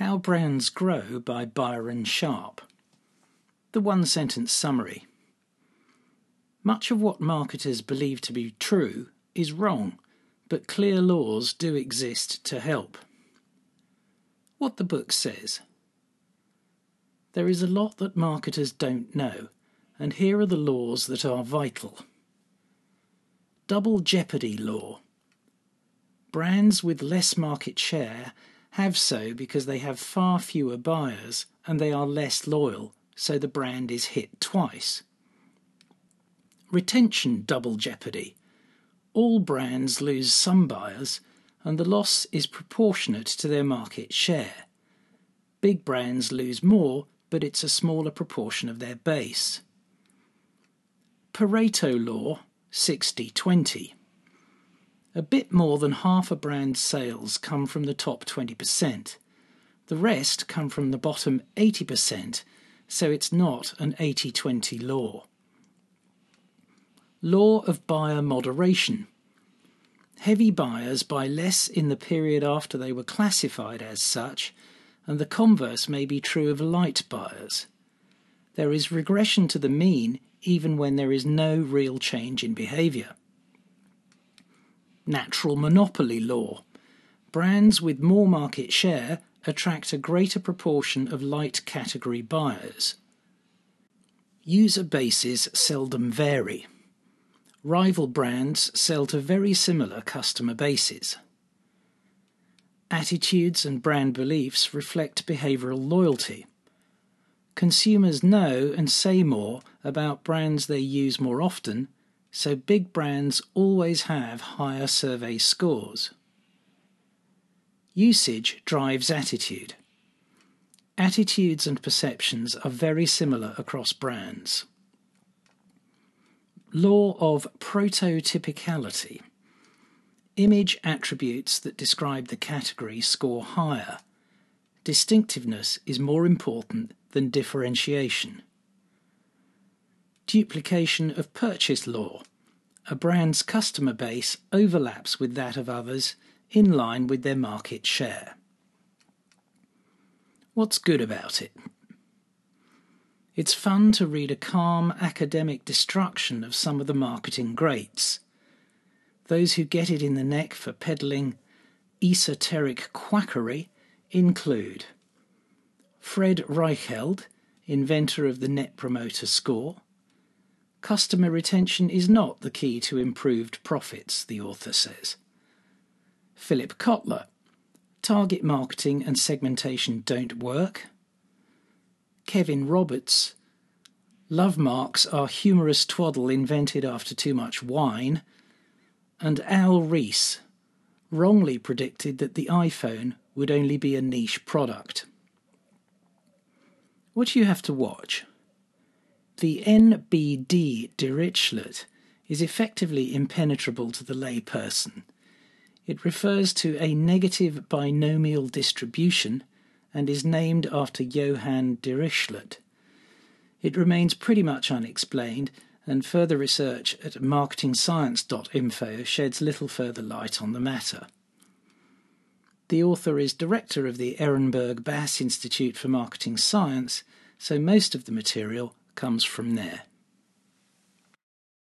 How Brands Grow by Byron Sharp. The one-sentence summary. Much of what marketers believe to be true is wrong, but clear laws do exist to help. What the book says. There is a lot that marketers don't know, and here are the laws that are vital. Double jeopardy law. Brands with less market share have so because they have far fewer buyers and they are less loyal, so the brand is hit twice. Retention double jeopardy. All brands lose some buyers and the loss is proportionate to their market share. Big brands lose more, but it's a smaller proportion of their base. Pareto law, 60-20. A bit more than half a brand's sales come from the top 20%. The rest come from the bottom 80%, so it's not an 80-20 law. Law of buyer moderation. Heavy buyers buy less in the period after they were classified as such, and the converse may be true of light buyers. There is regression to the mean even when there is no real change in behaviour. Natural monopoly law. Brands with more market share attract a greater proportion of light category buyers. User bases seldom vary. Rival brands sell to very similar customer bases. Attitudes and brand beliefs reflect behavioural loyalty. Consumers know and say more about brands they use more often, so big brands always have higher survey scores. Usage drives attitude. Attitudes and perceptions are very similar across brands. Law of prototypicality. Image attributes that describe the category score higher. Distinctiveness is more important than differentiation. Duplication of purchase law. A brand's customer base overlaps with that of others in line with their market share. What's good about it? It's fun to read a calm academic destruction of some of the marketing greats. Those who get it in the neck for peddling esoteric quackery include Fred Reichheld, inventor of the Net Promoter Score. Customer retention is not the key to improved profits, the author says. Philip Kotler, target marketing and segmentation don't work. Kevin Roberts, love marks are humorous twaddle invented after too much wine. And Al Ries, wrongly predicted that the iPhone would only be a niche product. What do you have to watch? The NBD Dirichlet is effectively impenetrable to the layperson. It refers to a negative binomial distribution and is named after Johann Dirichlet. It remains pretty much unexplained, and further research at marketingscience.info sheds little further light on the matter. The author is director of the Ehrenberg Bass Institute for Marketing Science, so most of the material comes from there.